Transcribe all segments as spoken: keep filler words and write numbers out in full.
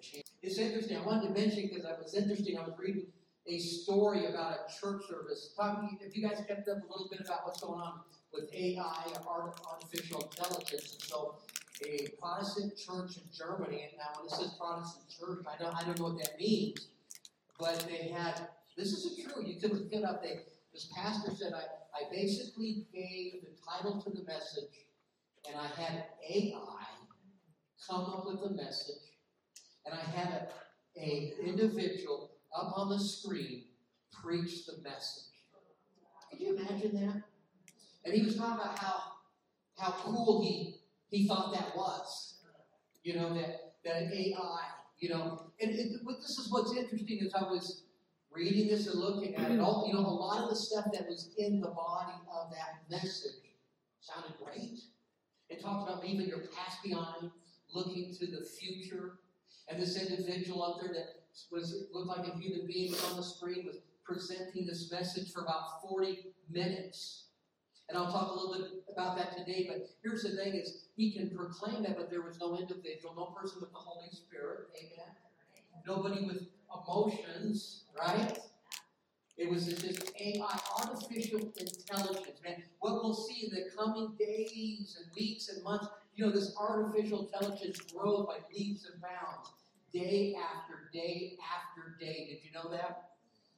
change. It's interesting. I wanted to mention because I was interesting. I was reading a story about a church service. Talking, if you guys kept up a little bit about what's going on with A I, artificial intelligence, and so a Protestant church in Germany, and now when it says Protestant church, I don't, I don't know what that means, but they had, this is true, you can look it up, they, this pastor said, I, I basically gave the title to the message, and I had A I come up with the message, and I had a, a individual up on the screen preach the message. Could you imagine that? And he was talking about how, how cool he He thought that was, you know, that, that A I, you know. And it, this is what's interesting as I was reading this and looking at it. All, you know, a lot of the stuff that was in the body of that message sounded great. It talked about leaving your past behind, looking to the future. And this individual up there that was looked like a human being on the screen was presenting this message for about forty minutes. And I'll talk a little bit about that today, but here's the thing is, he can proclaim that, but there was no individual, no person with the Holy Spirit, amen? Nobody with emotions, right? It was just A I, artificial intelligence, man. What we'll see in the coming days and weeks and months, you know, this artificial intelligence grows by leaps and bounds, day after day after day. Did you know that?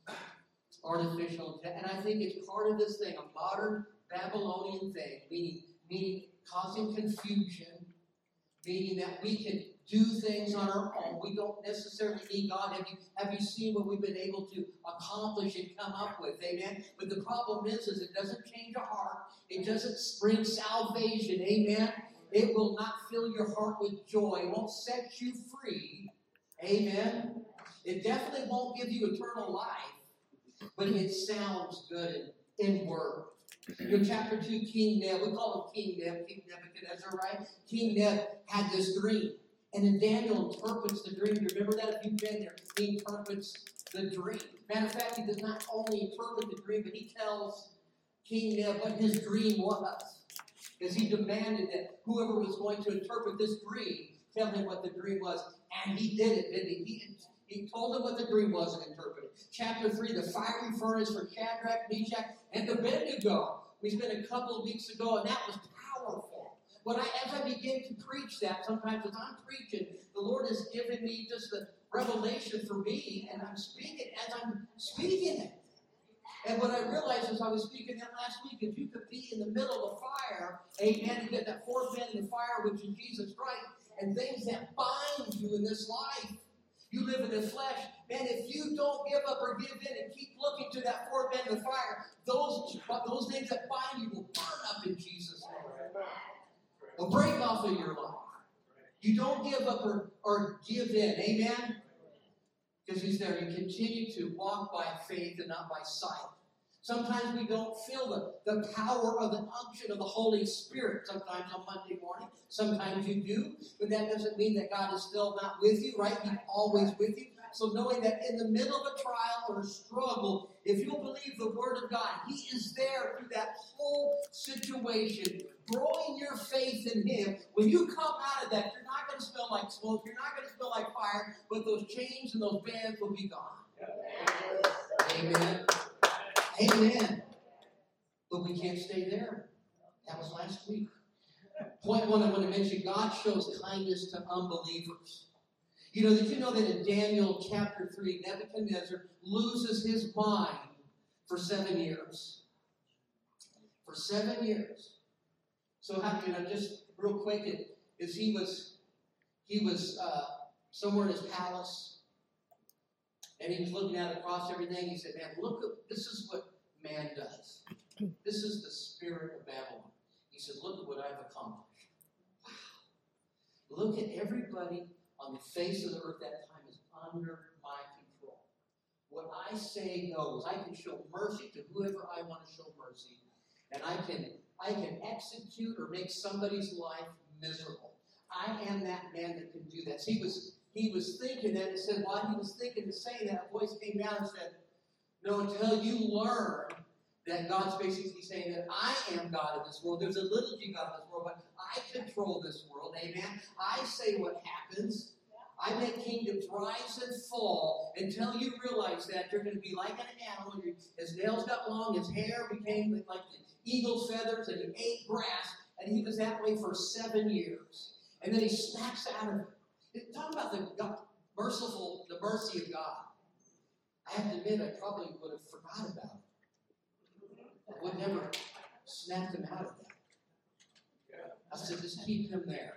Artificial intelligence. And I think it's part of this thing, a modern Babylonian thing, meaning, meaning causing confusion, meaning that we can do things on our own. We don't necessarily need God. Have you, have you seen what we've been able to accomplish and come up with? Amen? But the problem is, is it doesn't change a heart. It doesn't bring salvation. Amen? It will not fill your heart with joy. It won't set you free. Amen? It definitely won't give you eternal life. But it sounds good in, in word. You know, chapter two, King Neb, we call him King Neb, King Nebuchadnezzar, right? King Neb had this dream. And then Daniel interprets the dream. You remember that if you've been there? He interprets the dream. Matter of fact, he does not only interpret the dream, but he tells King Neb what his dream was. Because he demanded that whoever was going to interpret this dream tell him what the dream was. And he did it, didn't he? He, he told him what the dream was and interpreted it. Chapter three, the fiery furnace for Shadrach, Meshach, and Abednego. We spent a couple of weeks ago, and that was powerful. When I, as I begin to preach that, sometimes as I'm preaching, the Lord has given me just the revelation for me, and I'm speaking as I'm speaking it. And what I realized as I was speaking that last week, if you could be in the middle of a fire, amen, you get that fourth man in the fire, which is Jesus Christ, and things that bind you in this life. You live in the flesh. Man, if you don't give up or give in and keep looking to that fourth man in the fire, those, those things that bind you will burn up in Jesus' name. They'll break off of your life. You don't give up or, or give in. Amen? Because he's there. You continue to walk by faith and not by sight. Sometimes we don't feel the, the power of the unction of the Holy Spirit. Sometimes on Monday morning. Sometimes you do. But that doesn't mean that God is still not with you, right? He's always with you. So knowing that in the middle of a trial or a struggle, if you'll believe the Word of God, He is there through that whole situation, growing your faith in Him. When you come out of that, you're not going to smell like smoke. You're not going to smell like fire. But those chains and those bands will be gone. Amen. Amen. But we can't stay there. That was last week. Point one I want to mention, God shows kindness to unbelievers. You know, did you know that in Daniel chapter three, Nebuchadnezzar loses his mind for seven years? For seven years. So how, you know, just real quick, it, is he was, he was uh, somewhere in his palace, and he was looking out across everything. He said, man, look, at, this is what man does. This is the spirit of Babylon. He said, look at what I've accomplished. Wow. Look at everybody on the face of the earth that time is under my control. What I say goes. I can show mercy to whoever I want to show mercy. And I can, I can execute or make somebody's life miserable. I am that man that can do that. So he was, he was thinking that. It said while he was thinking and saying that, a voice came down and said, no, until you learn that God's basically saying that I am God in this world. There's a little g God in this world, but I control this world. Amen. I say what happens. I make kingdoms rise and fall until you realize that you're going to be like an animal. His nails got long, his hair became like the eagle's feathers, and he ate grass, and he was that way for seven years. And then he snaps out of it. Talk about the God, merciful, the mercy of God. I have to admit, I probably would have forgot about it. I would never snap him out of that. I said, just keep him there.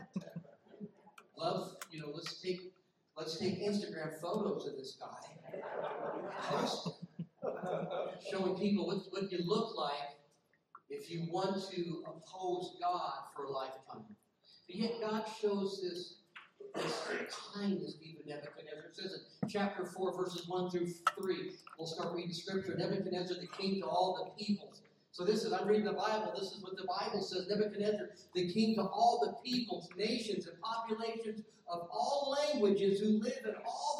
Love, you know, let's take let's take Instagram photos of this guy. Post showing people what, what you look like if you want to oppose God for a lifetime. But yet God shows this, this kindness to even Nebuchadnezzar. It says in chapter four, verses one through three, we'll start reading scripture. Nebuchadnezzar, the king to all the peoples. So this is, I'm reading the Bible, this is what the Bible says. Nebuchadnezzar, the king to all the peoples, nations, and populations of all languages who live in all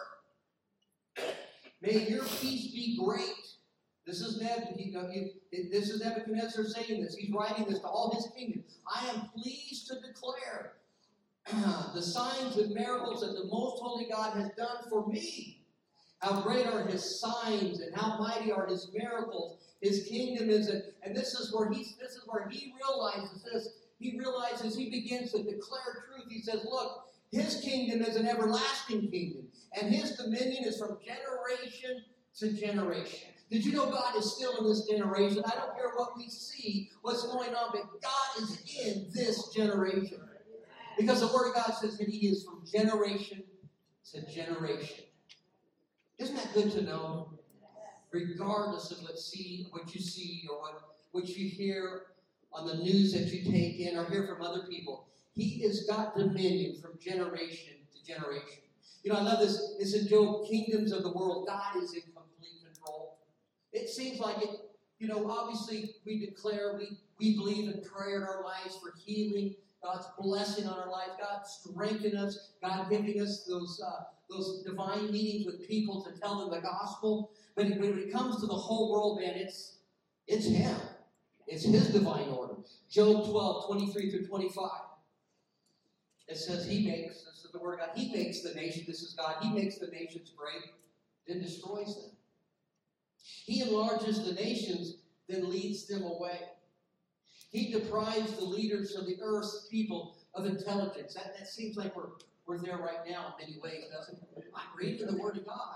the earth. May your peace be great. This is Nebuchadnezzar, this is Nebuchadnezzar saying this. He's writing this to all his kingdom. I am pleased to declare the signs and miracles that the most holy God has done for me. How great are his signs and how mighty are his miracles. His kingdom is, a, and this is where he, this is where he realizes this. He realizes, he begins to declare truth. He says, look, his kingdom is an everlasting kingdom, and his dominion is from generation to generation. Did you know God is still in this generation? I don't care what we see, what's going on, but God is in this generation. Because the Word of God says that he is from generation to generation. Isn't that good to know? Regardless of what see, what you see or what, what you hear on the news that you take in or hear from other people, he has got dominion from generation to generation. You know, I love this. It's in Job, kingdoms of the world. God is in complete control. It seems like it, you know, obviously we declare, we, we believe in prayer in our lives for healing, God's blessing on our life, God strengthening us, God giving us those uh, those divine meetings with people to tell them the gospel. But when it comes to the whole world, man, it's it's him. It's his divine order. Job twelve, twenty-three through twenty-five. It says he makes, this is the word of God, he makes the nation, this is God, he makes the nations great, then destroys them. He enlarges the nations, then leads them away. He deprives the leaders of the earth's people of intelligence. That, that seems like we're, we're there right now in many ways, doesn't it? I'm reading the Word of God.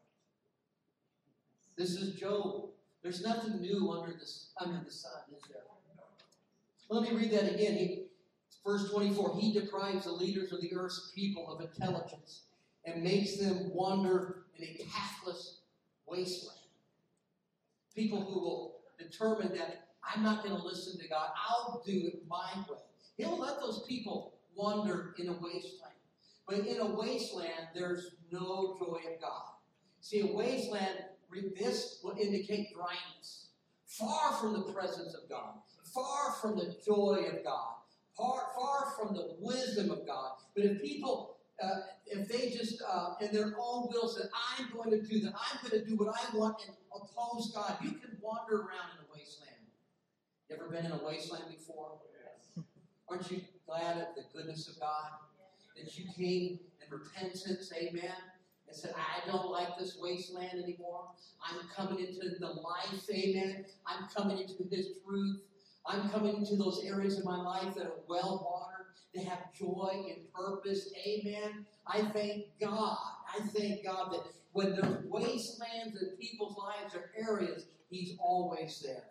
This is Job. There's nothing new under the, under the sun, is there? Let me read that again. He, verse twenty-four, he deprives the leaders of the earth's people of intelligence and makes them wander in a pathless wasteland. People who will determine that I'm not going to listen to God. I'll do it my way. He'll let those people wander in a wasteland. But in a wasteland, there's no joy of God. See, a wasteland, this will indicate dryness. Far from the presence of God. Far from the joy of God. Far, far from the wisdom of God. But if people, uh, if they just, uh, in their own will said, I'm going to do that, I'm going to do what I want and oppose God, you can wander around in a wasteland. You ever been in a wasteland before? Yes. Aren't you glad of the goodness of God? That you came in repentance, amen, and said, I don't like this wasteland anymore. I'm coming into the life, amen. I'm coming into His truth. I'm coming into those areas of my life that are well-watered, that have joy and purpose, amen. I thank God. I thank God that when there's wastelands in people's lives or areas, He's always there.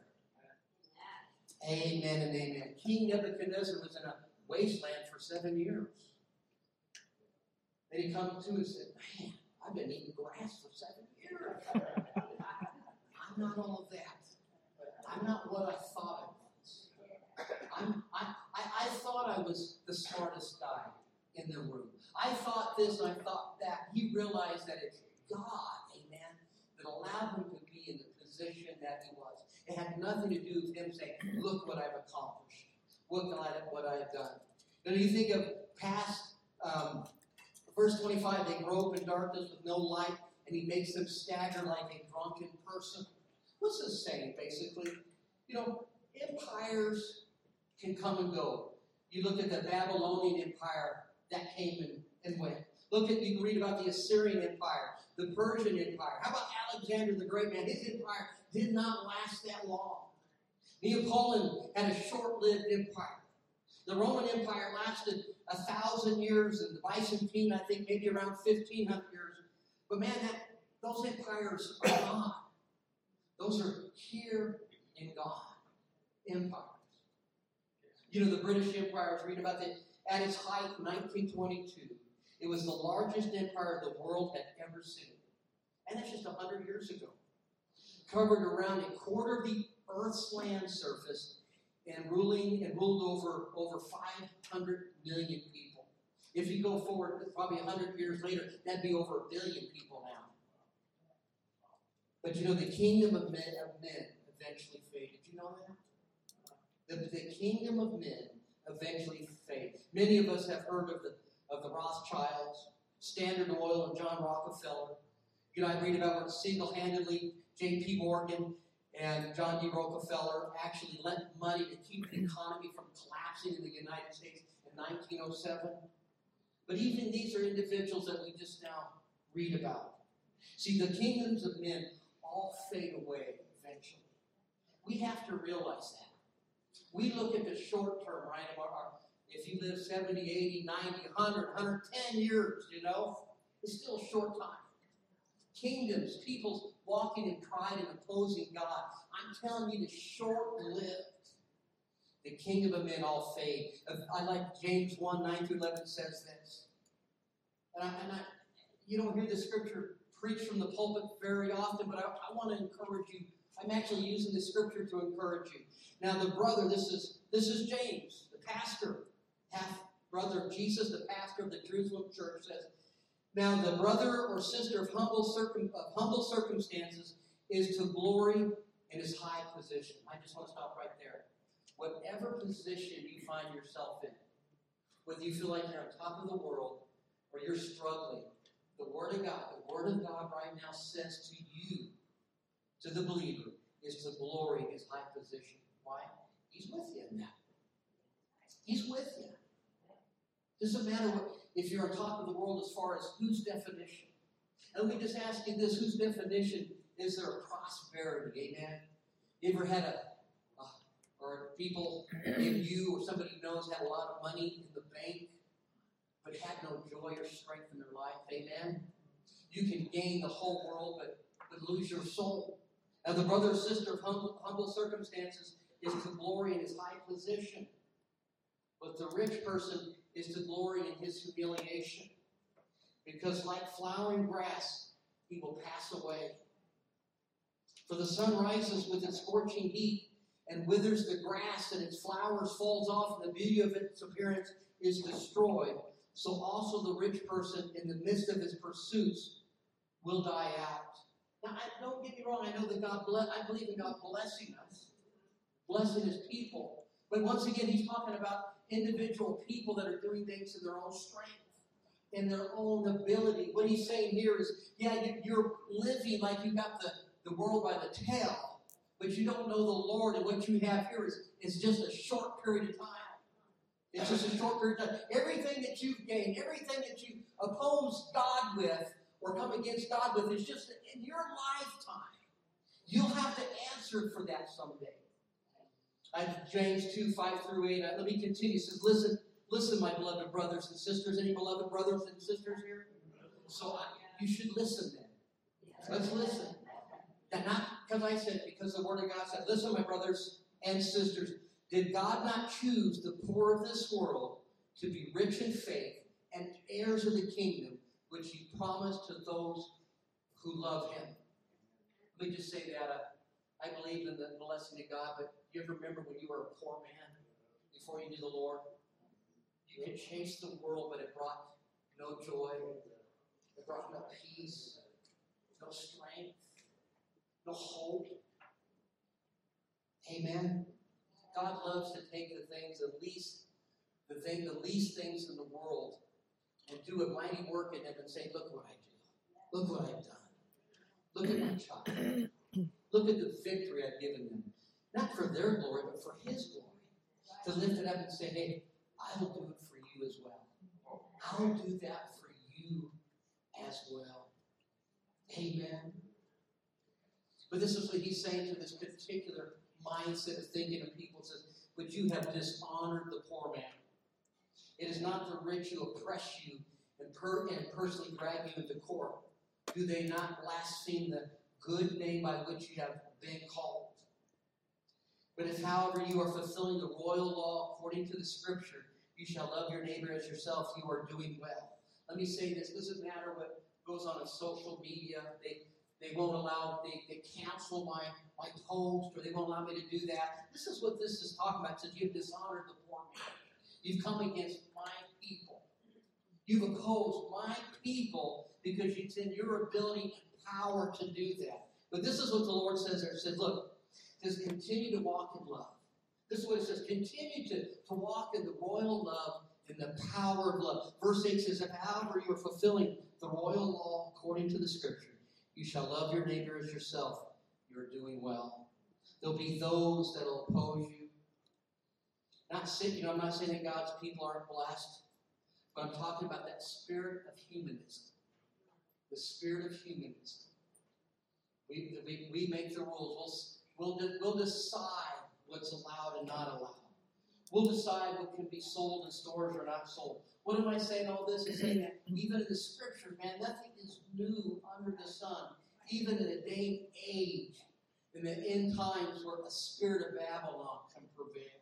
Amen and amen. King Nebuchadnezzar was in a wasteland for seven years. Then he comes to and said, man, I've been eating grass for seven years. I'm not all of that. I'm not what I thought I was. I'm, I, I, I thought I was the smartest guy in the room. I thought this and I thought that. He realized that it's God, amen, that allowed him to be in the position that he was. It had nothing to do with him saying, look what I've accomplished. Look what I've done. Now, you think of past, um, verse twenty-five, they grow up in darkness with no light, and he makes them stagger like a drunken person. What's this saying, basically? You know, empires can come and go. You look at the Babylonian Empire, that came and, and went. Look at, you can read about the Assyrian Empire, the Persian Empire. How about Alexander the Great, man? His empire did not last that long. Neapolitan had a short-lived empire. The Roman Empire lasted a thousand years, and the Byzantine, I think, maybe around fifteen hundred years. But man, that those empires are gone. Those are here and gone empires. You know, the British Empire, I was reading about that, at its height in nineteen twenty-two, it was the largest empire the world had ever seen. And that's just one hundred years ago. Covered around a quarter of the Earth's land surface and ruling and ruled over, over five hundred million people. If you go forward, probably one hundred years later, that'd be over a billion people now. But you know, the kingdom of men, of men eventually faded. Did you know that? The, the kingdom of men eventually faded. Many of us have heard of the, of the Rothschilds, Standard Oil, and John Rockefeller. You know, I read about when single-handedly J P Morgan and John D. Rockefeller actually lent money to keep the economy from collapsing in the United States in nineteen oh seven. But even these are individuals that we just now read about. See, the kingdoms of men all fade away eventually. We have to realize that. We look at the short term, right? If you live seventy, eighty, ninety, one hundred, one hundred ten years, you know, it's still a short time. Kingdoms, peoples walking in pride and opposing God. I'm telling you, the short-lived. The kingdom of men all fade. I like James one, nine through eleven says this. And, I, and I, you don't hear the scripture preached from the pulpit very often, but I, I want to encourage you. I'm actually using the scripture to encourage you. Now, the brother, this is this is James, the pastor, half-brother of Jesus, the pastor of the Jerusalem church, says, now, the brother or sister of humble, circum, of humble circumstances is to glory in his high position. I just want to stop right there. Whatever position you find yourself in, whether you feel like you're on top of the world or you're struggling, the Word of God, the Word of God right now says to you, to the believer, is to glory in his high position. Why? He's with you in that. He's with you. Doesn't matter what, if you're on top of the world as far as whose definition. And let me just ask you this, whose definition is there of prosperity? Amen? You ever had a, uh, or people in you or somebody who knows had a lot of money in the bank, but had no joy or strength in their life? Amen? You can gain the whole world, but, but lose your soul. Now, the brother or sister of humble, humble circumstances is to glory in his high position. But the rich person is to glory in his humiliation. Because like flowering grass, he will pass away. For the sun rises with its scorching heat and withers the grass, and its flowers falls off, and the beauty of its appearance is destroyed. So also the rich person, in the midst of his pursuits, will die out. Now, I, don't get me wrong. I know that God bless. I believe in God blessing us, blessing His people. But once again, He's talking about individual people that are doing things in their own strength, in their own ability. What He's saying here is, yeah, you're living like you got the, the world by the tail, but you don't know the Lord, and what you have here is, is just a short period of time. It's just a short period of time. Everything that you've gained, everything that you oppose God with or come against God with is just in your lifetime. You'll have to answer for that someday. I, James two, five through eight, let me continue. It says, listen, listen, my beloved brothers and sisters. Any beloved brothers and sisters here? So I, you should listen then. Let's listen. And not because I said, because the Word of God said, listen, my brothers and sisters. Did God not choose the poor of this world to be rich in faith and heirs of the kingdom, which He promised to those who love Him? Let me just say that. Uh, I believe in the blessing of God, but you ever remember when you were a poor man before you knew the Lord? You could chase the world, but it brought no joy. It brought no peace, no strength, no hope. Amen. God loves to take the things, the least, the thing, the least things in the world, and do a mighty work in them and say, look what I do. Look what I've done. Look at my child. Look at the victory I've given them. Not for their glory, but for His glory. To lift it up and say, hey, I will do it for you as well. I'll do that for you as well. Amen. But this is what he's saying to this particular mindset of thinking of people. It says, but you have dishonored the poor man. It is not the rich who oppress you and, per- and personally drag you into court. Do they not blaspheme the good name by which you have been called? But if, however, you are fulfilling the royal law according to the Scripture, you shall love your neighbor as yourself, you are doing well. Let me say this. It doesn't matter what goes on in social media. They they won't allow, they, they cancel my, my post, or they won't allow me to do that. This is what this is talking about. It says you've dishonored the poor man. You've come against my people. You've opposed my people because it's in your ability and power to do that. But this is what the Lord says there. It says, look, it says continue to walk in love. This is what it says. Continue to, to walk in the royal love and the power of love. Verse eight says, if however you are fulfilling the royal law according to the Scripture, you shall love your neighbor as yourself. You're doing well. There'll be those that will oppose you. Not saying, you know, I'm not saying that God's people aren't blessed, but I'm talking about that spirit of humanism. The spirit of humanism. We, we, we make the rules. We'll, we'll, we'll decide what's allowed and not allowed. We'll decide what can be sold in stores or not sold. What am I saying all this? I'm saying that even in the Scripture, man, nothing is new under the sun. Even in a day and age, in the end times where a spirit of Babylon can prevail.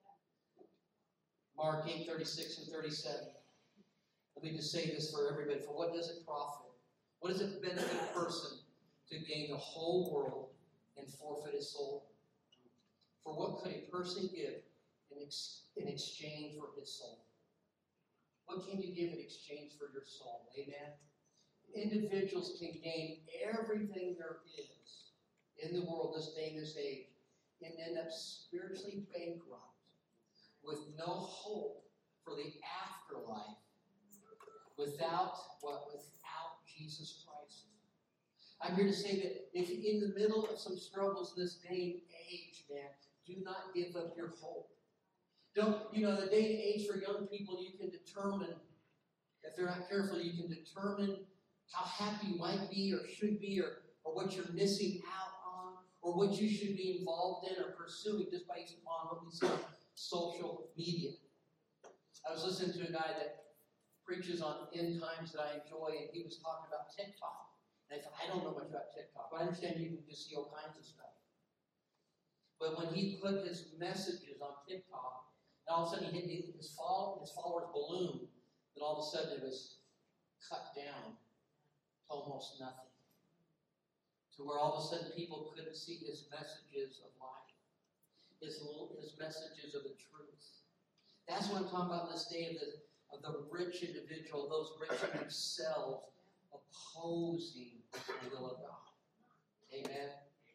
Mark eight, thirty-six and thirty-seven. Let me just say this for everybody. For what does it profit? What does it benefit a person to gain the whole world and forfeit his soul? For what could a person give in, ex- in exchange for his soul? What can you give in exchange for your soul? Amen? Individuals can gain everything there is in the world this day and this age and end up spiritually bankrupt with no hope for the afterlife without what? Without Jesus Christ. I'm here to say that if in the middle of some struggles in this day and age, man, do not give up your hope. Don't, you know, the day and age for young people, you can determine, if they're not careful, you can determine how happy you might be or should be or, or what you're missing out on or what you should be involved in or pursuing just based upon what we see on social media. I was listening to a guy that preaches on end times that I enjoy, and he was talking about TikTok. And I thought, I don't know much about TikTok, but I understand you can just see all kinds of stuff. But when he put his messages on TikTok, and all of a sudden he hit his, follow, his followers balloon, then all of a sudden it was cut down to almost nothing. To where all of a sudden people couldn't see his messages of life, his, his messages of the truth. That's what I'm talking about in this day of the, of the rich individual, those rich in themselves, opposing the will of God. Amen?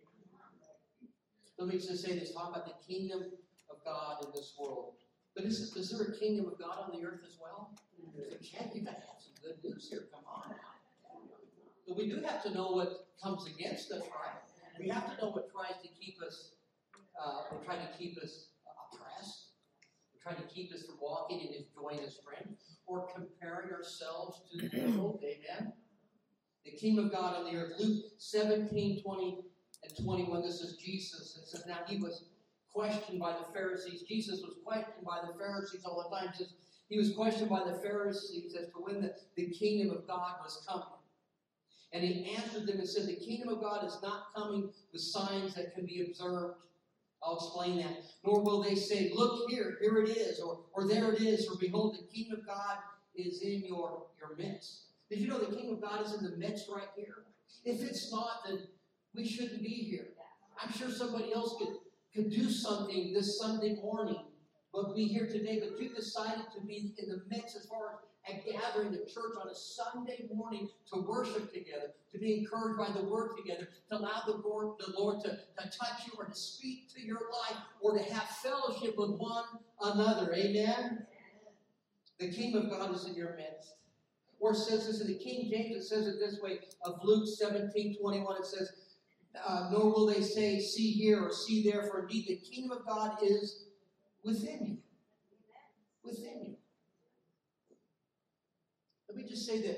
Let me just say this, talk about the kingdom of God in this world. But is, is there a kingdom of God on the earth as well? Chad, you got to have some good news here. Come on now. But we do have to know what comes against us, right? We have to know what tries to keep us, uh, or try to keep us oppressed, or try to keep us from walking in His joy and His strength, or comparing ourselves to the world. Amen. The kingdom of God on the earth. Luke seventeen, twenty and twenty-one. This is Jesus. It says, now he was questioned by the Pharisees. Jesus was questioned by the Pharisees all the time. Just, he was questioned by the Pharisees as to when the, the kingdom of God was coming. And he answered them and said, the kingdom of God is not coming with signs that can be observed. I'll explain that. Nor will they say, look here, here it is, or, or there it is, or behold, the kingdom of God is in your, your midst. Did you know the kingdom of God is in the midst right here? If it's not, then we shouldn't be here. I'm sure somebody else could, could do something this Sunday morning, but be here today. But you decided to be in the midst as far as a gathering the church on a Sunday morning to worship together, to be encouraged by the word together, to allow the Lord, the Lord to, to touch you or to speak to your life or to have fellowship with one another. Amen? The kingdom of God is in your midst. Or it says this in the King James, it says it this way, of Luke seventeen, twenty-one, it says, uh, nor will they say, see here or see there, for indeed the kingdom of God is within you. Within you. Let me just say that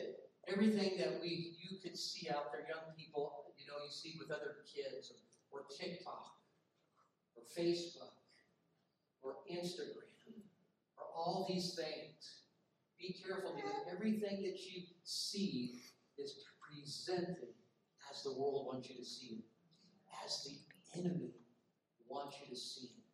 Everything that we you could see out there, young people, you know, you see with other kids, or, or TikTok, or Facebook, or Instagram, or all these things. Be careful, because everything that you see is presented as the world wants you to see it, as the enemy wants you to see it.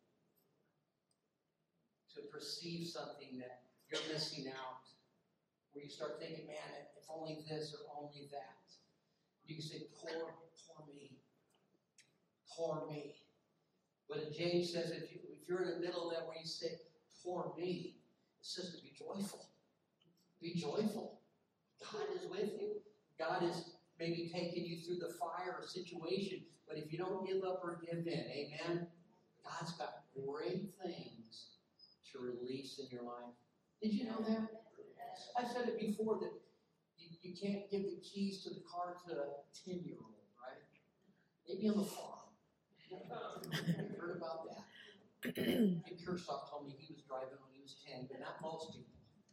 To perceive something that you're missing out, where you start thinking, man, if only this or only that. You can say, poor, poor me. Poor me. But James says, if, you, if you're in the middle of that where you say, poor me, it says to be joyful. Be joyful. God is with you. God is maybe taking you through the fire or situation, but if you don't give up or give in, amen, God's got great things to release in your life. Did you know that? I've said it before that you, you can't give the keys to the car to a ten-year-old, right? Maybe on the farm. You've heard about that. Jim Kershaw told me he was driving when he was ten, but not most people.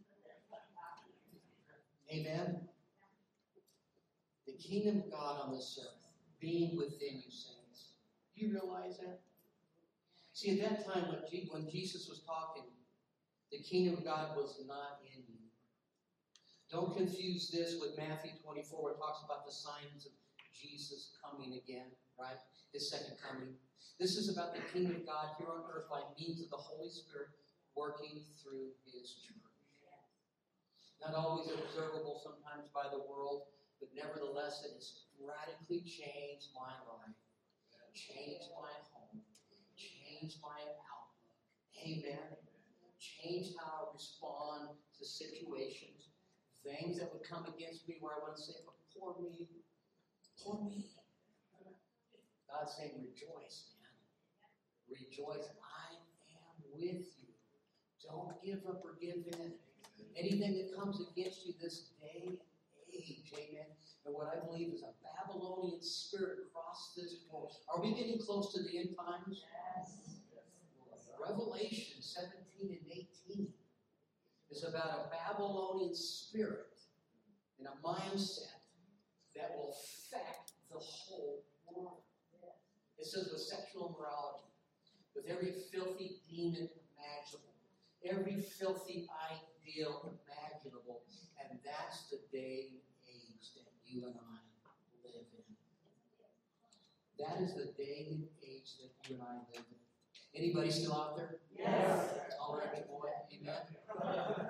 Amen? The kingdom of God on this earth, being within you, saints. Do you realize that? See, at that time when, G- when Jesus was talking, the kingdom of God was not in you. Don't confuse this with Matthew twenty-four, where it talks about the signs of Jesus coming again, right? His second coming. This is about the kingdom of God here on earth by means of the Holy Spirit working through His church. Not always observable sometimes by the world, but nevertheless it has radically changed my life, changed my home, changed my outlook. Amen. Changed how I respond to situations, things that would come against me where I want to say, oh, poor me, poor me. God's saying, rejoice, man. Rejoice. I am with you. Don't give up or give in. Anything that comes against you this day and age, amen. And what I believe is a Babylonian spirit across this world. Are we getting close to the end times? Yes. Revelation seventeen and eighteen is about a Babylonian spirit and a mindset that will affect the whole world. It says with sexual immorality, with every filthy demon imaginable, every filthy ideal imaginable, and that's the day and age that you and I live in. That is the day and age that you and I live in. Anybody still out there? Yes. All right, boy. Amen.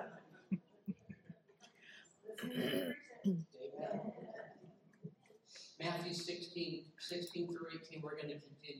Amen. Matthew sixteen, sixteen through eighteen, we're going to continue.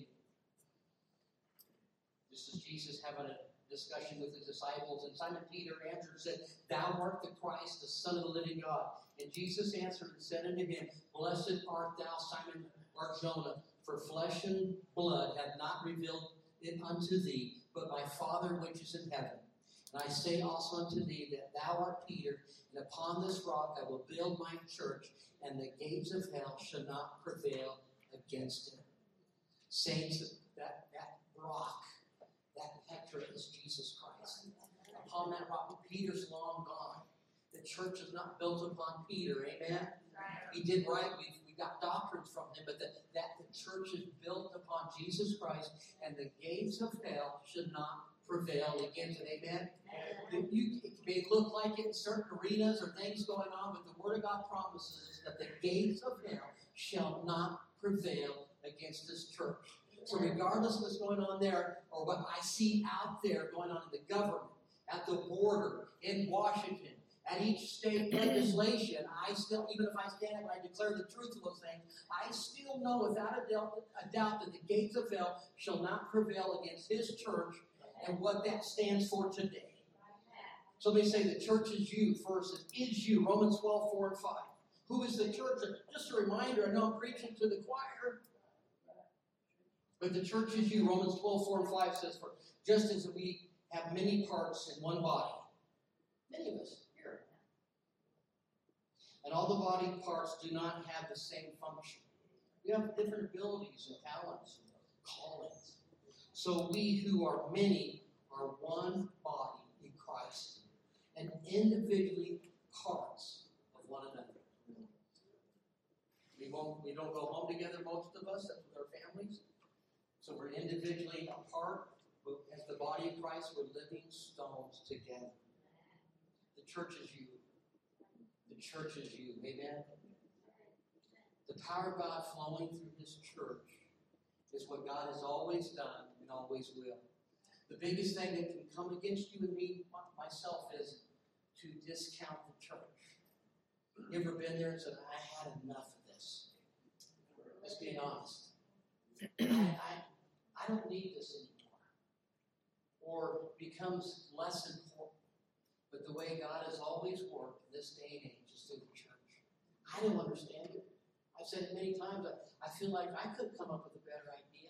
This is Jesus having a discussion with his disciples, and Simon Peter answered and said, Thou art the Christ, the Son of the living God. And Jesus answered and said unto him, Blessed art thou, Simon Bar-Jonah, for flesh and blood hath not revealed it unto thee, but my Father which is in heaven. And I say also unto thee that thou art Peter, and upon this rock I will build my church, and the gates of hell shall not prevail against it. Saints, that, that rock, that Petra is Jesus Christ. Upon that rock, Peter's long gone. The church is not built upon Peter, amen? He did right. We, we got doctrines from him, but the, that the church is built upon Jesus Christ, and the gates of hell should not prevail against it, amen? Amen. You, it may look like it in certain arenas or things going on, but the Word of God promises that the gates of hell shall not prevail against this church. So regardless of what's going on there, or what I see out there going on in the government, at the border, in Washington, at each state legislation, I still, even if I stand up and I declare the truth of those things, I still know without a doubt, a doubt that the gates of hell shall not prevail against his church and what that stands for today. So they say the church is you first. It is you. Romans twelve, four and five. Who is the church? Just a reminder, I know I'm preaching to the choir. But the church is you. Romans twelve, four and five says, for just as we have many parts in one body, many of us here, and all the body parts do not have the same function. We have different abilities and talents and callings. So we who are many are one body in Christ, and individually parts of one another. won't, we don't go home together, most of us, that's with our families. So we're individually apart, but as the body of Christ, we're living stones together. The church is you. The church is you. Amen? The power of God flowing through His church is what God has always done and always will. The biggest thing that can come against you and me, myself, is to discount the church. You ever been there and said, I had enough of this? Let's be honest. I, I, I don't need this anymore. Or becomes less important. But the way God has always worked in this day and age is through the church. I don't understand it. I've said it many times. I, I feel like I could come up with a better idea.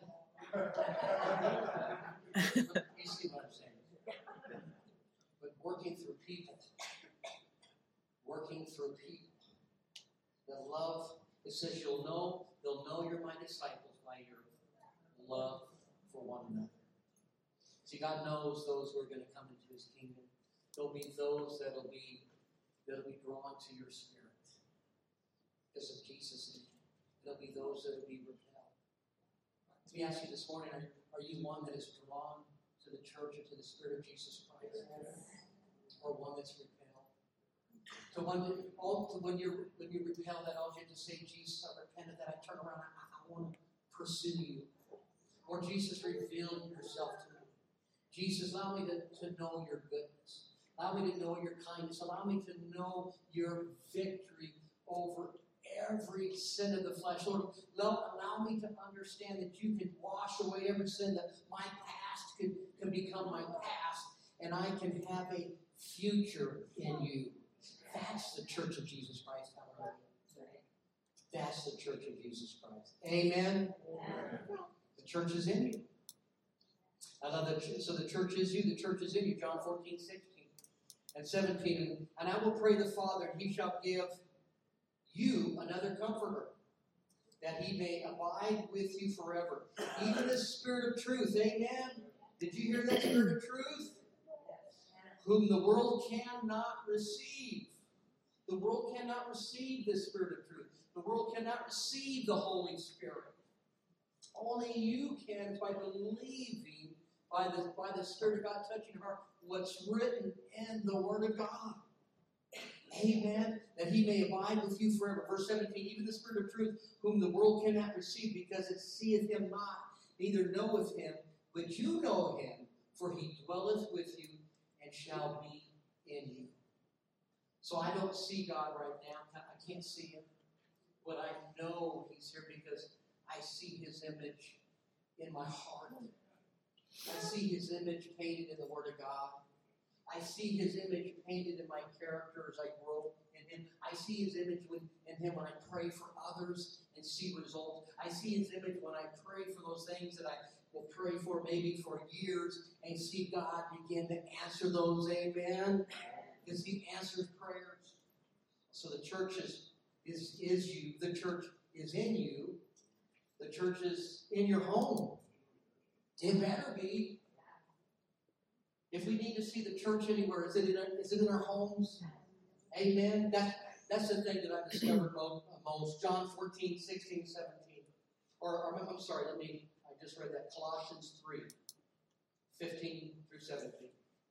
You see what I'm saying? But working through people. Working through people. That love, it says you'll know, they'll know you're my disciples by your love for one another. See, God knows those who are going to come into His kingdom. There'll be those that'll be that'll be drawn to your spirit because of Jesus in you. There'll be those that'll be repelled. Let me ask you this morning: Are, are you one that is drawn to the church or to the Spirit of Jesus Christ, or one that's repelled? So when all to when you're when you repel that, all you have to say, Jesus, I repent of that. I turn around. I, I want to pursue you. Or Jesus, reveal yourself to me. Jesus, allow me to, to know your goodness. Allow me to know your kindness. Allow me to know your victory over every sin of the flesh. Lord, allow me to understand that you can wash away every sin, that my past can, can become my past, and I can have a future in you. That's the church of Jesus Christ. Hallelujah. That's the church of Jesus Christ. Amen? Amen. The church is in you. I love that. So the church is you. The church is in you. John fourteen, sixteen. And seventeen, and I will pray the Father, and He shall give you another comforter, that He may abide with you forever. Even the Spirit of truth. Amen? Did you hear that? Spirit of truth? Whom the world cannot receive. The world cannot receive this Spirit of truth. The world cannot receive the Holy Spirit. Only you can by believing, by the, by the Spirit of God touching your heart, what's written in the Word of God. Amen. That He may abide with you forever. Verse seventeen, even the Spirit of truth, whom the world cannot receive, because it seeth Him not, neither knoweth Him, but you know Him, for He dwelleth with you and shall be in you. So I don't see God right now. I can't see Him. But I know He's here because I see His image in my heart. I see His image painted in the Word of God. I see His image painted in my character as I grow in Him. I see His image when, in Him when I pray for others and see results. I see His image when I pray for those things that I will pray for maybe for years and see God begin to answer those. Amen? Because He answers prayers. So the church is, is, is you. The church is in you. The church is in your home. It better be. If we need to see the church anywhere, is it in our, is it in our homes? Amen. That's, that's the thing that I've discovered most, most. John fourteen, sixteen, seventeen. Or, or I'm sorry, let me, I just read that. Colossians three, fifteen through seventeen.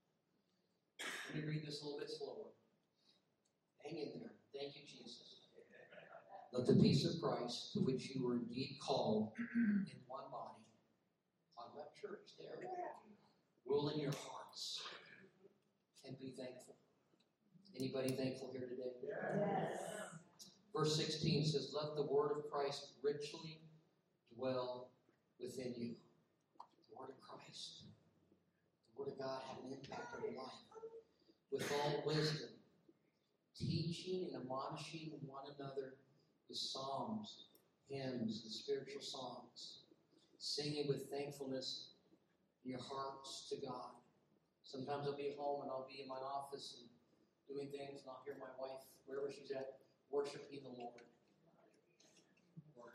Let me read this a little bit slower. Hang in there. Thank you, Jesus. Let the peace of Christ, to which you were indeed called in one body, talk about church there, rule in your hearts and be thankful. Anybody thankful here today? Yes. Verse sixteen says, let the word of Christ richly dwell within you. The word of Christ, the word of God had an impact on your life. With all wisdom, teaching and admonishing one another with psalms, hymns, and spiritual songs, singing with thankfulness in your hearts to God. Sometimes I'll be at home and I'll be in my office and doing things, and I'll hear my wife, wherever she's at, worshiping the Lord. Or,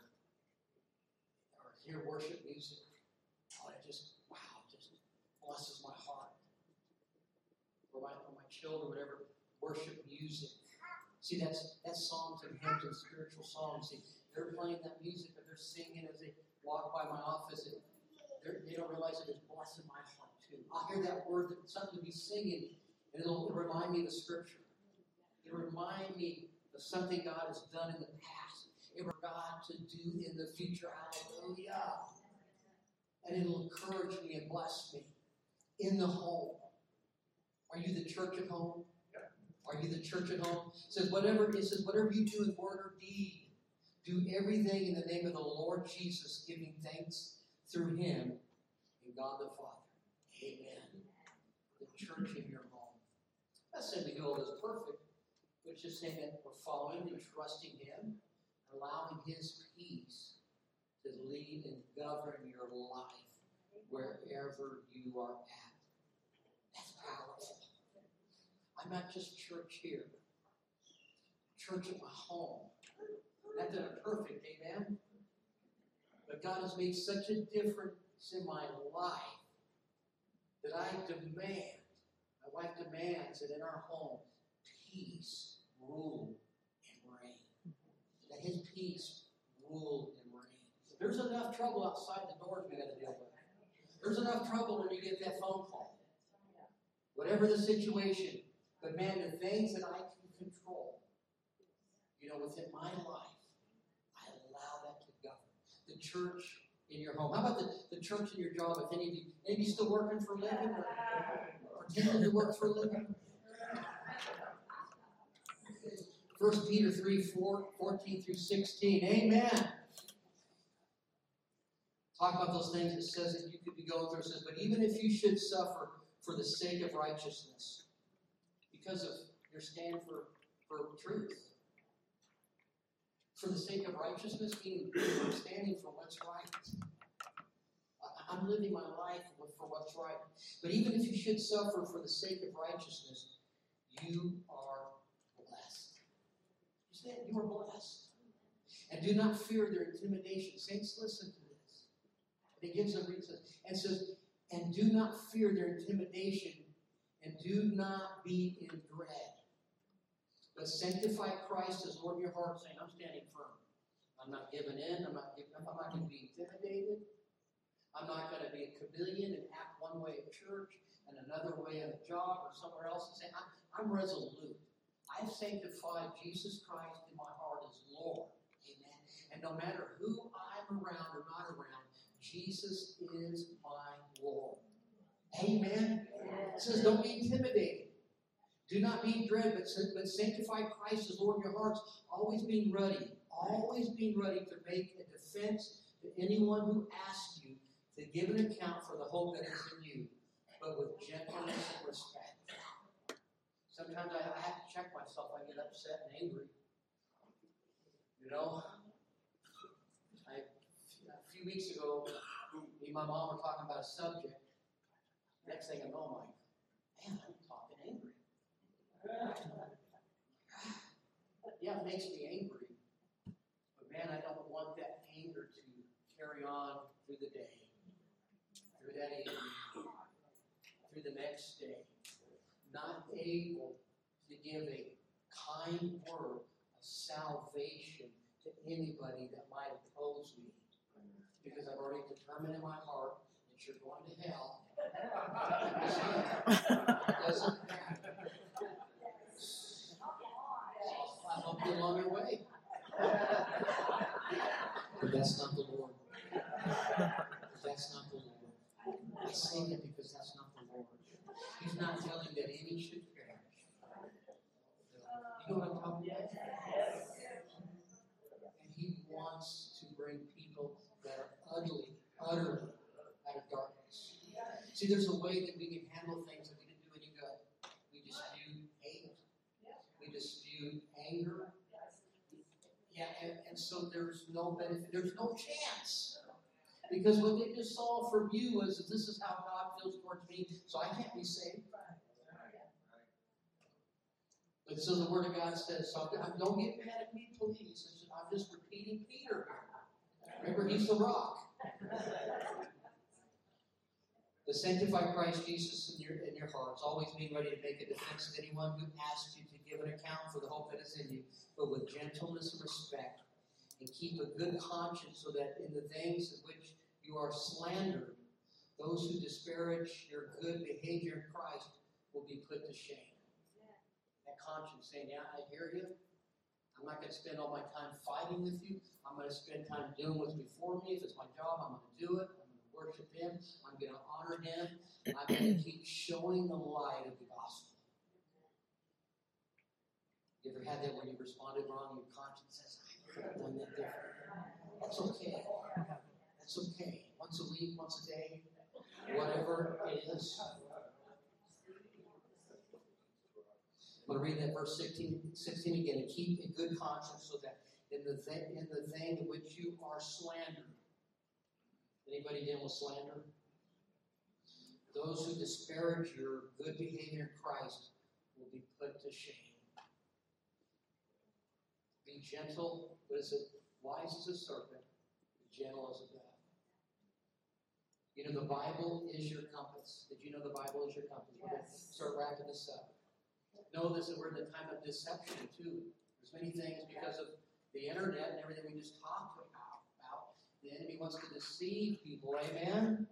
or hear worship music. Oh, it just, wow, it just blesses my heart. Or my, or my children, whatever, worship music. See, that's that's songs and hymns and spiritual songs. See, they're playing that music and they're singing as they walk by my office. And they don't realize that it's blessing my heart too. I'll hear that word, that something to be singing, and it'll remind me of the scripture. It'll remind me of something God has done in the past. It will God to do in the future. Hallelujah. And it'll encourage me and bless me in the home. Are you the church at home? Are you the church at home? It says, whatever it says, whatever you do in word or deed, do everything in the name of the Lord Jesus, giving thanks through him and God the Father. Amen. The church in your home. Not saying the goal is perfect, but just saying that we're following and trusting him, allowing his peace to lead and govern your life wherever you are at. That's powerful. I'm not just church here. Church at my home. Not that I'm perfect, amen? But God has made such a difference in my life that I demand, my wife demands that in our home, peace rule and reign. That his peace rule and reign. There's enough trouble outside the doors we got to deal with. There's enough trouble when you get that phone call. Whatever the situation. But man, the things that I can control, you know, within my life, I allow that to govern. The church in your home. How about the, the church in your job? If any of you, any of you still working for a living or, or pretending to work for a living? First Peter three, four, fourteen through sixteen. Amen. Talk about those things it says that you could be going through. It says, but even if you should suffer for the sake of righteousness, because of your stand for, for truth. For the sake of righteousness, meaning standing for what's right. I'm living my life for what's right. But even if you should suffer for the sake of righteousness, you are blessed. You say you are blessed. And do not fear their intimidation. Saints, listen to this. And it gives a reason. And says, and do not fear their intimidation. And do not be in dread. But sanctify Christ as Lord of your heart, saying, I'm standing firm. I'm not giving in. I'm not giving up. I'm not going to be intimidated. I'm not going to be a chameleon and act one way at church and another way at a job or somewhere else and say, I'm, I'm resolute. I've sanctified Jesus Christ in my heart as Lord. Amen. And no matter who I'm around or not around, Jesus is my Lord. Amen. It says, don't be intimidated. Do not be in dread, but, but sanctify Christ as Lord of your hearts, always being ready, always being ready to make a defense to anyone who asks you to give an account for the hope that is in you, but with gentleness and respect. Sometimes I, I have to check myself. I get upset and angry. You know, I, a few weeks ago, me and my mom were talking about a subject. Next thing I know, I'm like, man, I'm talking angry. Yeah, it makes me angry. But man, I don't want that anger to carry on through the day, through that evening, through the next day. Not able to give a kind word of salvation to anybody that might oppose me. Because I've already determined in my heart that you're going to hell. It doesn't matter. I hope you're on your way. But that's not the Lord. That's not the Lord. I say that because that's not the Lord. He's not telling that any should perish. You know what I'm talking about? And he wants to bring people that are utterly, utterly out of darkness. See, there's a way that we can handle things that we didn't do any good. We dispute hate. We dispute anger. Yeah, and, and so there's no benefit. There's no chance. Because what they just saw from you was that this is how God feels towards me, so I can't be saved. But so the Word of God says, so don't get mad at me, please. I'm just repeating Peter. Remember, he's the rock. But sanctify Christ Jesus in your, in your hearts, always being ready to make a defense of anyone who asks you to give an account for the hope that is in you, but with gentleness and respect, and keep a good conscience, so that in the things in which you are slandered, those who disparage your good behavior in Christ will be put to shame. That conscience saying, yeah, I hear you. I'm not going to spend all my time fighting with you. I'm going to spend time doing what's before me. If it's my job, I'm going to do it. I'm going to worship Him. I'm going to honor Him. I'm going to keep showing the light of the gospel. You ever had that when you responded wrong, your conscience says, I could have done that different. That's okay. That's okay. Once a week, once a day, whatever it is. I'm going to read that verse sixteen, sixteen again. And keep a good conscience, so that in the thing, in the thing in which you are slandered. Anybody dealing with slander? Those who disparage your good behavior in Christ will be put to shame. Be gentle. What is it? Wise as a serpent, gentle as a dove. You know, the Bible is your compass. Did you know the Bible is your compass? We're going to start wrapping this up. Know this, that we're in the time of deception, too. There's many things because of the internet and everything we just talked about. about. The enemy wants to deceive people. Amen?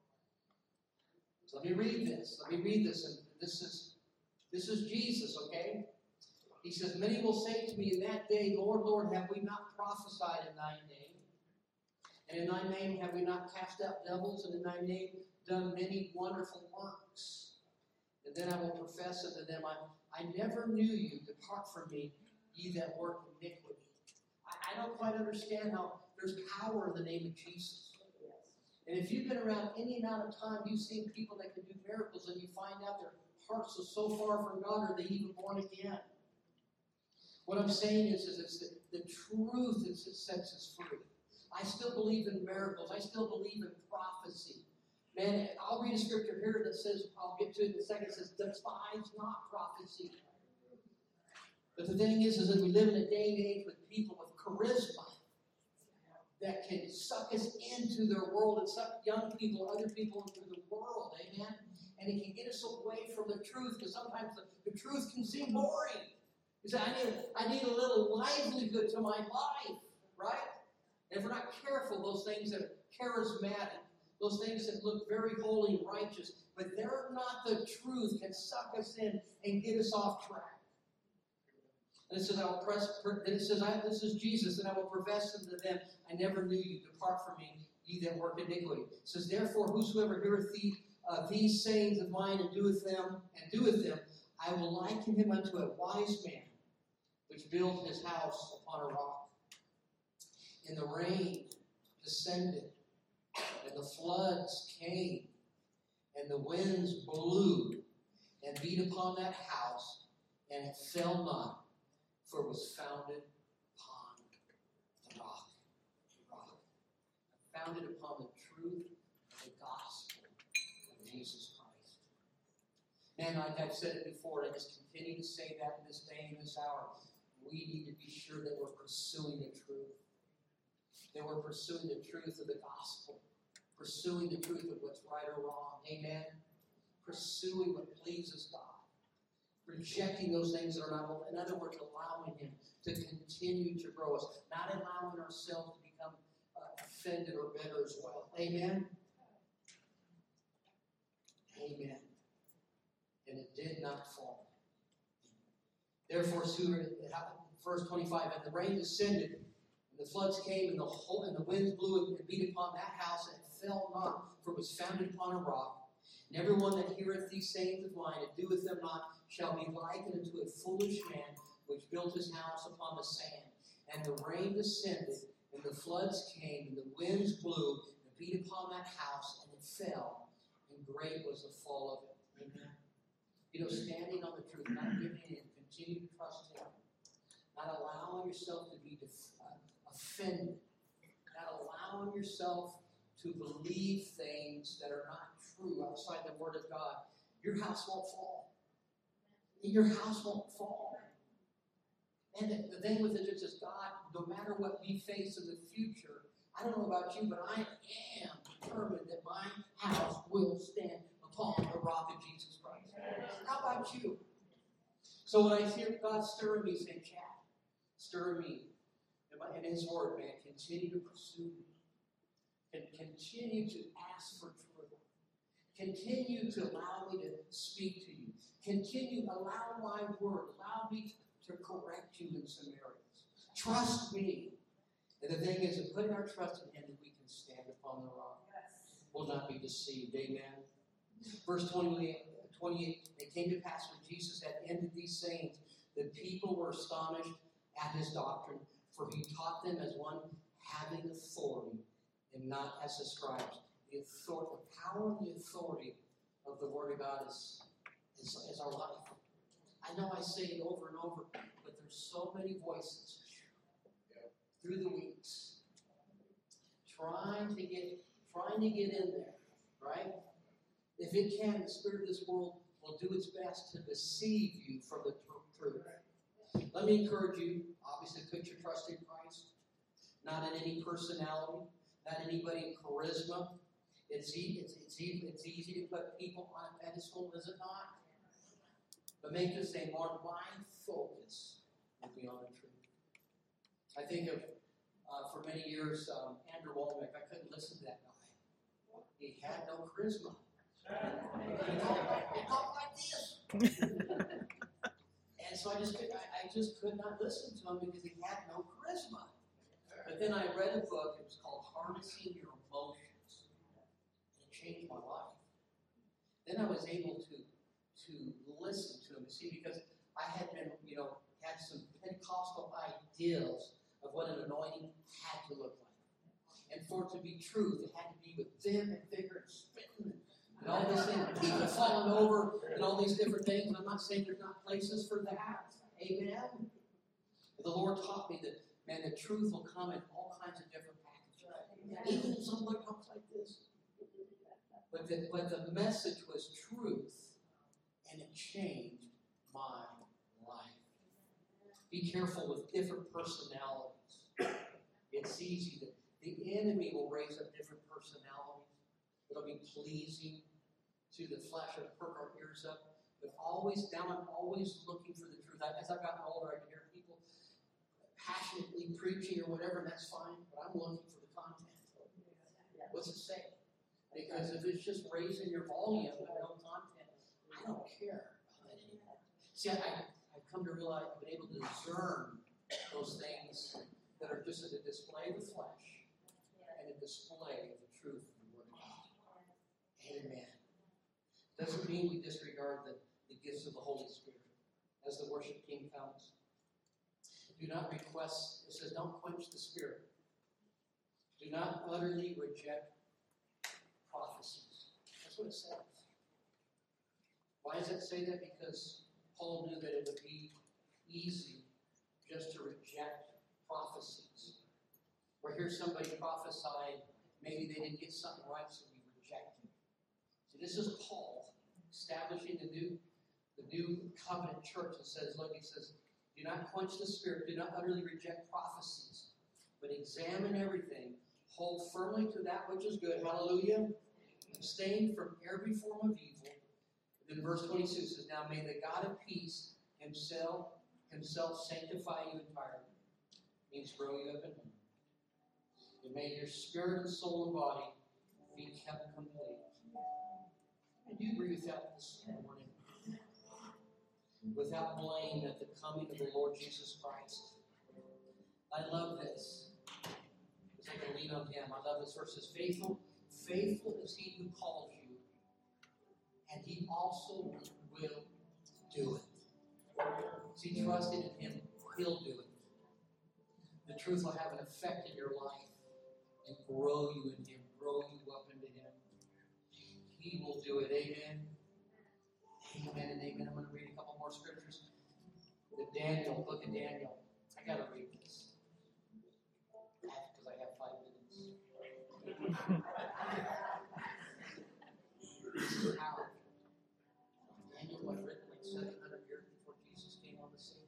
So let me read this. Let me read this. And this is, this is Jesus, okay? He says, many will say to me in that day, Lord, Lord, have we not prophesied in thy name? And in thy name have we not cast out devils? And in thy name done many wonderful works? And then I will profess unto them, I, I never knew you. Depart from me, ye that work iniquity. I, I don't quite understand how there's power in the name of Jesus. And if you've been around any amount of time, you've seen people that can do miracles, and you find out their hearts are so far from God, are they even born again? What I'm saying is, is it's the, the truth is that sets us free. I still believe in miracles. I still believe in prophecy. Man, I'll read a scripture here that says, I'll get to it in a second, it says, despise not prophecy. But the thing is, is that we live in a day and age with people with charisma that can suck us into their world and suck young people, other people into the world, amen? And it can get us away from the truth, because sometimes the, the truth can seem boring. You say, I need, I need a little livelihood to my life, right? And if we're not careful, those things that are charismatic, those things that look very holy and righteous, but they're not the truth, can suck us in and get us off track. And it says, I will press, and it says, I, this is Jesus, and I will profess unto them, I never knew you. Depart from me, ye that work iniquity. It says, therefore, whosoever heareth thee, uh, these sayings of mine and doeth them, and doeth them, I will liken him unto a wise man, which built his house upon a rock. And the rain descended, and the floods came, and the winds blew, and beat upon that house, and it fell not, for it was founded upon the rock. The rock. Founded upon the truth of the gospel of Jesus Christ. Man, like I've said it before, and I just continue to say that in this day and this hour, we need to be sure that we're pursuing the truth. That we're pursuing the truth of the gospel. Pursuing the truth of what's right or wrong. Amen? Pursuing what pleases God. Rejecting those things that are not, in other words, allowing Him to continue to grow us. Not allowing ourselves to become uh, offended or bitter as well. Amen? Amen. And it did not fall. Therefore, sooner it happened. Verse twenty-five, and the rain descended, and the floods came, and the whole, and the winds blew and beat upon that house, and it fell not, for it was founded upon a rock. And everyone that heareth these sayings of mine and doeth them not shall be likened unto a foolish man which built his house upon the sand. And the rain descended, and the floods came, and the winds blew and beat upon that house, and it fell, and great was the fall of it. Amen. You know, standing on the truth, not giving in, continue to trust Him. Not allowing yourself to be def- uh, offended. Not allowing yourself to believe things that are not true outside the Word of God. Your house won't fall. Your house won't fall. And the, the thing with it is, is God, no matter what we face in the future, I don't know about you, but I am determined that my house will stand upon the rock of Jesus Christ. How about you? So when I hear God stirring me, saying, Chad, stir me in His Word, man, continue to pursue me. And continue to ask for truth. Continue to allow me to speak to you. Continue, allow my word, allow me to correct you in some areas. Trust me. And the thing is, that putting our trust in Him, that we can stand upon the rock. Yes. Will not be deceived. Amen. Verse twenty-eight, twenty-eight, it came to pass when Jesus had ended these sayings, the people were astonished at His doctrine, for He taught them as one having authority, and not as the scribes. The authority, the power and the authority of the Word of God is, is, is our life. I know I say it over and over, but there's so many voices through the weeks trying to get trying to get in there, right? If it can, the spirit of this world will do its best to deceive you from the truth. Let me encourage you, obviously, put your trust in Christ, not in any personality, not anybody in charisma. It's easy, it's, it's, easy, it's easy to put people on a pedestal, is it not? But make this a more mind focus will be on the truth. I think of, uh, for many years, um, Andrew Womack, I couldn't listen to that guy. He had no charisma. He talked, he talked like this. And so I just, could, I, I just could not listen to him because he had no charisma. But then I read a book, it was called Harnessing Your Emotions. And it changed my life. Then I was able to, to listen to him, see, because I had been, you know, had some Pentecostal ideas of what an anointing had to look like. And for it to be truth, it had to be with vim and vigor and spitting and all these things, people falling over and all these different things. And I'm not saying there's not places for that. Amen. But the Lord taught me that, man, the truth will come in all kinds of different packages. Even if someone comes like this. But the, but the message was truth, and it changed my life. Be careful with different personalities. It's easy to, the enemy will raise up different personalities. It'll be pleasing to the flesh or perk our ears up. But always, now I'm always looking for the truth. As I've gotten older, I can hear people passionately preaching or whatever, and that's fine, but I'm looking for the content. What's it say? Because if it's just raising your volume but no content, I don't care about that anymore. See, I, I've come to realize I've been able to discern those things that are just a display of the flesh and a display of the truth of the Word of God. Amen. Doesn't mean we disregard the, the gifts of the Holy Spirit as the worship team comes. Do not request, it says, don't quench the Spirit. Do not utterly reject prophecies. That's what it says. Why does it say that? Because Paul knew that it would be easy just to reject prophecies. Or hear somebody prophesy, maybe they didn't get something right, so we reject it. So this is Paul establishing the new, the new covenant church. It says, look, he says, do not quench the Spirit, do not utterly reject prophecies, but examine everything, hold firmly to that which is good. Hallelujah. Abstain from every form of evil. And then verse twenty-two says, now may the God of peace himself, himself sanctify you entirely. It means grow you up in him. And may your spirit and soul and body be kept complete. And do you agree with that this morning? Without blame at the coming of the Lord Jesus Christ. I love this. Because I can lean on him. I love this verse. It says, faithful, faithful is he who calls you, and he also will do it. See, trusting in him, he'll do it. The truth will have an effect in your life and grow you in him, grow you up into him. He will do it. Amen. Amen and amen. I'm going to read a couple more scriptures. The Daniel, book of Daniel. I got to read this. Because I have five minutes. This is powerful. Daniel was written like seven hundred years before Jesus came on the scene.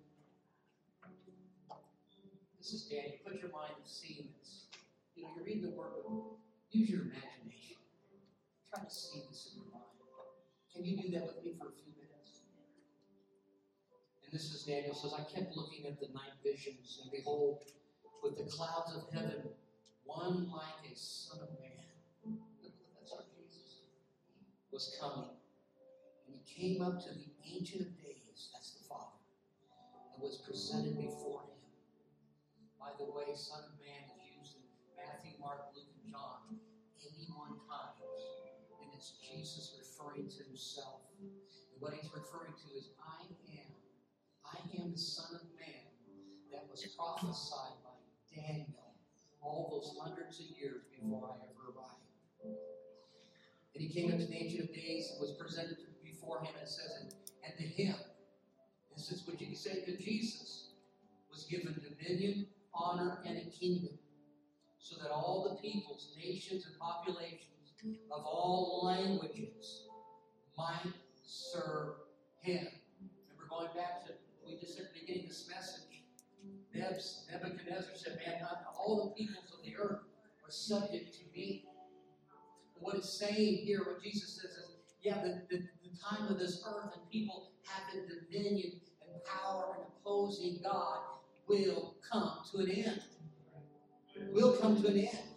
This is Daniel. Put your mind to seeing this. You know, you're reading the word, but use your imagination. Try to see this in your mind. Can you do that with me for a few minutes? And this is Daniel says, I kept looking at the night visions, and behold, with the clouds of heaven, one like a son of man. That's our Jesus. Was coming. And he came up to the Ancient of Days, that's the Father, and was presented before him. By the way, Son of Man is used in Matthew, Mark, Luke, and John eighty-one times. And it's Jesus referring to himself. And what he's referring to is, I am. I am the Son of Man that was prophesied by Daniel all those hundreds of years before I ever arrived. And he came into the Ancient of Days and was presented before him, and it says, and, and to him, this is what you can say to Jesus, was given dominion, honor, and a kingdom, so that all the peoples, nations, and populations of all languages might serve him. Remember going back to, we just said at the beginning of this message, Nebuchadnezzar said, man, all the peoples of the earth are subject to me. And what it's saying here, what Jesus says is, yeah, the, the, the time of this earth and people having dominion and power and opposing God will come to an end. Will come to an end.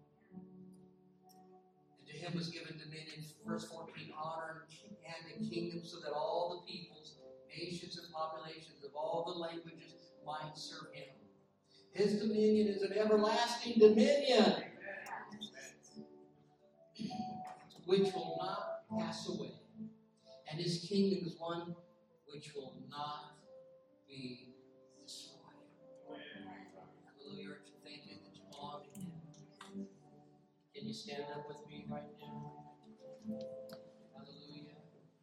And to him was given dominion, verse fourteen, honor and a kingdom, so that all the peoples, nations, and populations of all the languages might serve him. His dominion is an everlasting dominion, which will not pass away. And his kingdom is one which will not be destroyed. Hallelujah. Aren't you thinking that you belong to him? Can you stand up with me right now? Hallelujah.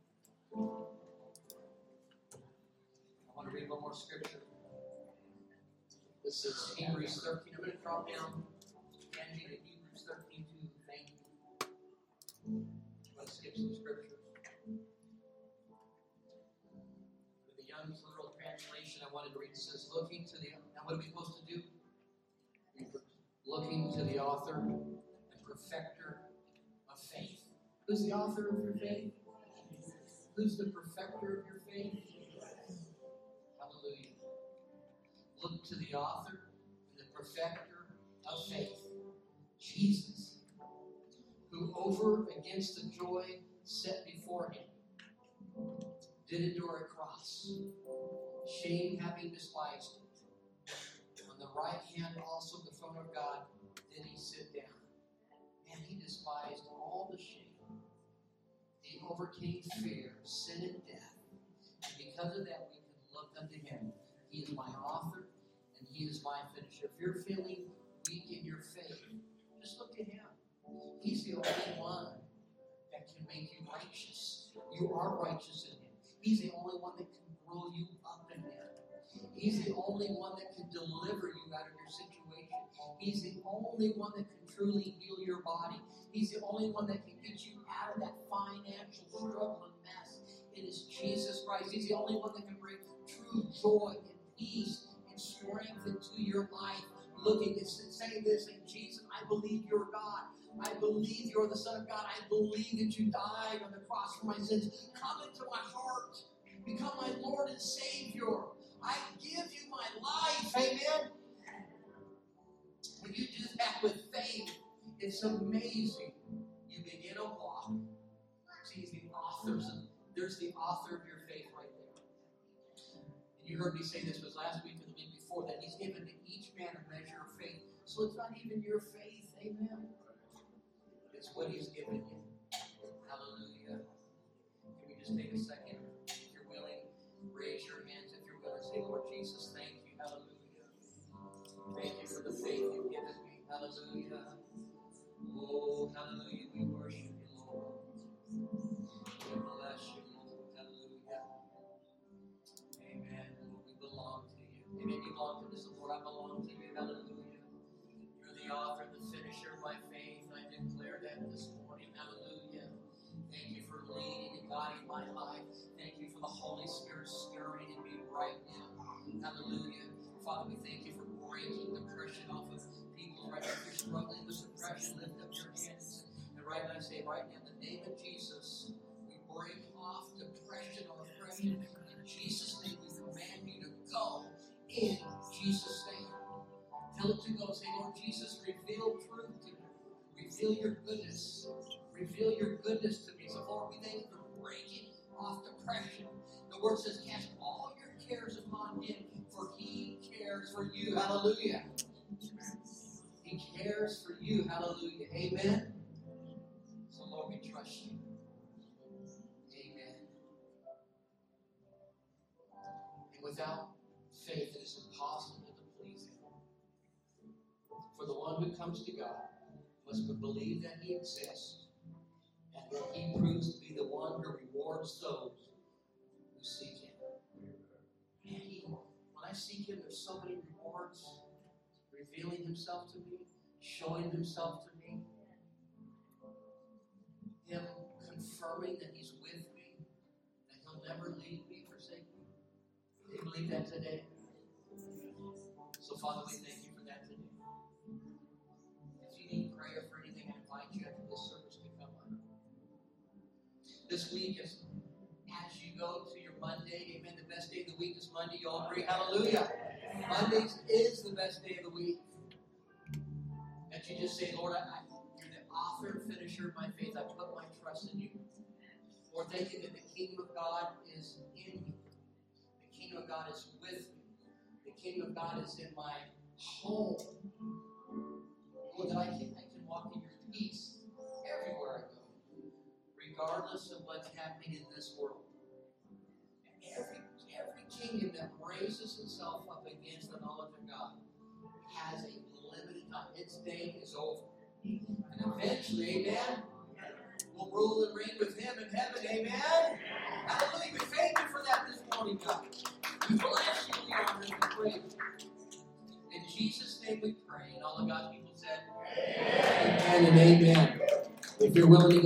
I want to read one more scripture. This is Hebrews thirteen. I'm going to drop down Angie to Hebrews thirteen two. Thank you. I'm going to skip some scriptures. With the Young's Literal Translation, I wanted to read. It says, looking to the, now what are we supposed to do? Looking to the author and perfecter of faith. Who's the author of your faith? Who's the perfecter of your faith? Hallelujah. Look to the author and the perfecter of faith, Jesus, who over against the joy set before him did endure a cross, shame having despised it. On the right hand also the throne of God did he sit down. And he despised all the shame. He overcame fear, sin, and death. And because of that, we can look unto him. He is my author, and he is my finisher. If you're feeling weak in your faith, just look to him. He's the only one that can make you righteous. You are righteous in him. He's the only one that can grow you up in him. He's the only one that can deliver you out of your situation. He's the only one that can truly heal your body. He's the only one that can get you out of that financial struggle and mess. It is Jesus Christ. He's the only one that can bring true joy and peace and strength into your life. Looking and saying this, and Jesus, I believe you're God. I believe you're the Son of God. I believe that you died on the cross for my sins. Come into my heart. Become my Lord and Savior. I give you my life. Amen. When you do that with faith, it's amazing. You begin a walk. See, he's the author. There's the author of your faith right there. And you heard me say this was last week or the week before that. He's given to each man a measure of faith. So it's not even your faith. Amen. It's what he's given you. Hallelujah. Can we just take a second? If you're willing, raise your hands. If you're willing, say, Lord Jesus, thank you. Hallelujah. Thank you for the faith you've given me. Hallelujah. Oh, hallelujah. We worship you, Lord. We bless you, Lord. Hallelujah. Amen. Lord, we belong to you. Amen. You belong to this, Lord. I belong to you. Hallelujah. You're the author, the finisher of my faith. I declare that this morning. Hallelujah. Thank you for leading and guiding my life. Jesus, reveal truth to me. Reveal your goodness. Reveal your goodness to me. So, Lord, we thank you for breaking off depression. The word says, cast all your cares upon him, for he cares for you. Hallelujah. He cares for you. Hallelujah. Amen. So, Lord, we trust you. Amen. And without faith, it is impossible to please him. For the one who comes to God must believe that he exists and that he proves to be the one who rewards those who seek him. And he, when I seek him, there's so many rewards. Revealing himself to me, showing himself to me, him confirming that he's with me, that he'll never leave me, forsake me. Do you believe that today? So, Father, we thank you for that today. If you need prayer for anything, I invite you after this service to come up. This week, is, as you go to your Monday, amen, the best day of the week is Monday. You all agree? Hallelujah. Mondays is the best day of the week. That you just say, Lord, I, I, you're the author and finisher of my faith. I put my trust in you. Lord, thank you that the kingdom of God is in me. The kingdom of God is with me. The kingdom of God is in my home. Lord, that I can, I can walk in your peace everywhere I go, regardless of what's happening in this world. And every Every kingdom that raises itself up against the knowledge of God has a limited time. Its day is over. And eventually, amen, we'll rule and reign with him in heaven, amen. Hallelujah. We thank you for that this morning, God. We bless you, we honor you, we praise you. In Jesus' name we pray. And all of God's people said, amen and amen. If you're willing to go